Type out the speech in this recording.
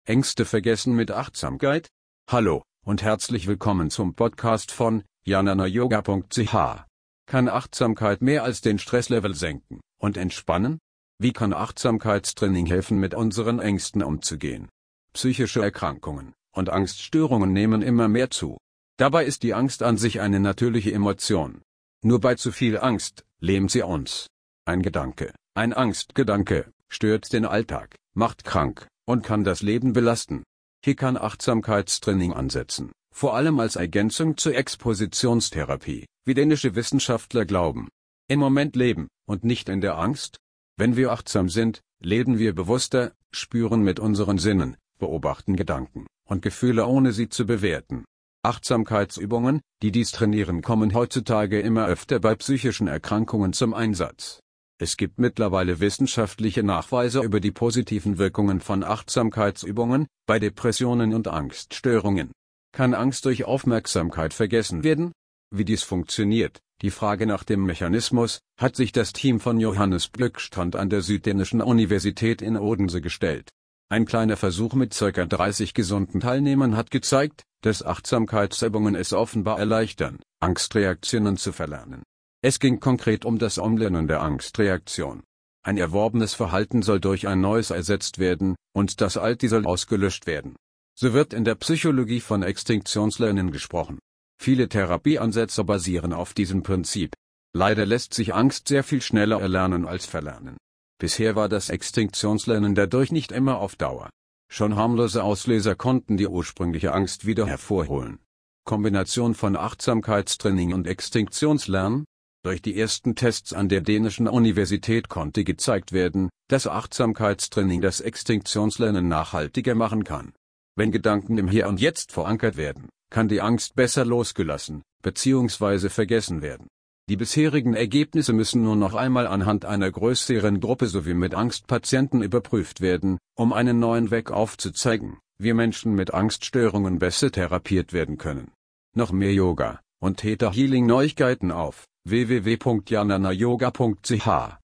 Ängste vergessen mit Achtsamkeit? Hallo und herzlich willkommen zum Podcast von jnanayoga.ch. Kann Achtsamkeit mehr als den Stresslevel senken und entspannen? Wie kann Achtsamkeitstraining helfen, mit unseren Ängsten umzugehen? Psychische Erkrankungen und Angststörungen nehmen immer mehr zu. Dabei ist die Angst an sich eine natürliche Emotion. Nur bei zu viel Angst lähmt sie uns. Ein Angstgedanke, stört den Alltag, macht krank und kann das Leben belasten. Hier kann Achtsamkeitstraining ansetzen, vor allem als Ergänzung zur Expositionstherapie, wie dänische Wissenschaftler glauben. Im Moment leben und nicht in der Angst? Wenn wir achtsam sind, leben wir bewusster, spüren mit unseren Sinnen, beobachten Gedanken und Gefühle, ohne sie zu bewerten. Achtsamkeitsübungen, die dies trainieren, kommen heutzutage immer öfter bei psychischen Erkrankungen zum Einsatz. Es gibt mittlerweile wissenschaftliche Nachweise über die positiven Wirkungen von Achtsamkeitsübungen bei Depressionen und Angststörungen. Kann Angst durch Aufmerksamkeit vergessen werden? Wie dies funktioniert, die Frage nach dem Mechanismus, hat sich das Team von Johannes Blöckstrand an der Süddänischen Universität in Odense gestellt. Ein kleiner Versuch mit ca. 30 gesunden Teilnehmern hat gezeigt, dass Achtsamkeitsübungen es offenbar erleichtern, Angstreaktionen zu verlernen. Es ging konkret um das Umlernen der Angstreaktion. Ein erworbenes Verhalten soll durch ein neues ersetzt werden, und das alte soll ausgelöscht werden. So wird in der Psychologie von Extinktionslernen gesprochen. Viele Therapieansätze basieren auf diesem Prinzip. Leider lässt sich Angst sehr viel schneller erlernen als verlernen. Bisher war das Extinktionslernen dadurch nicht immer auf Dauer. Schon harmlose Auslöser konnten die ursprüngliche Angst wieder hervorholen. Kombination von Achtsamkeitstraining und Extinktionslernen? Durch die ersten Tests an der dänischen Universität konnte gezeigt werden, dass Achtsamkeitstraining das Extinktionslernen nachhaltiger machen kann. Wenn Gedanken im Hier und Jetzt verankert werden, kann die Angst besser losgelassen bzw. vergessen werden. Die bisherigen Ergebnisse müssen nur noch einmal anhand einer größeren Gruppe sowie mit Angstpatienten überprüft werden, um einen neuen Weg aufzuzeigen, wie Menschen mit Angststörungen besser therapiert werden können. Noch mehr Yoga und Theta Healing Neuigkeiten auf www.jnanayoga.ch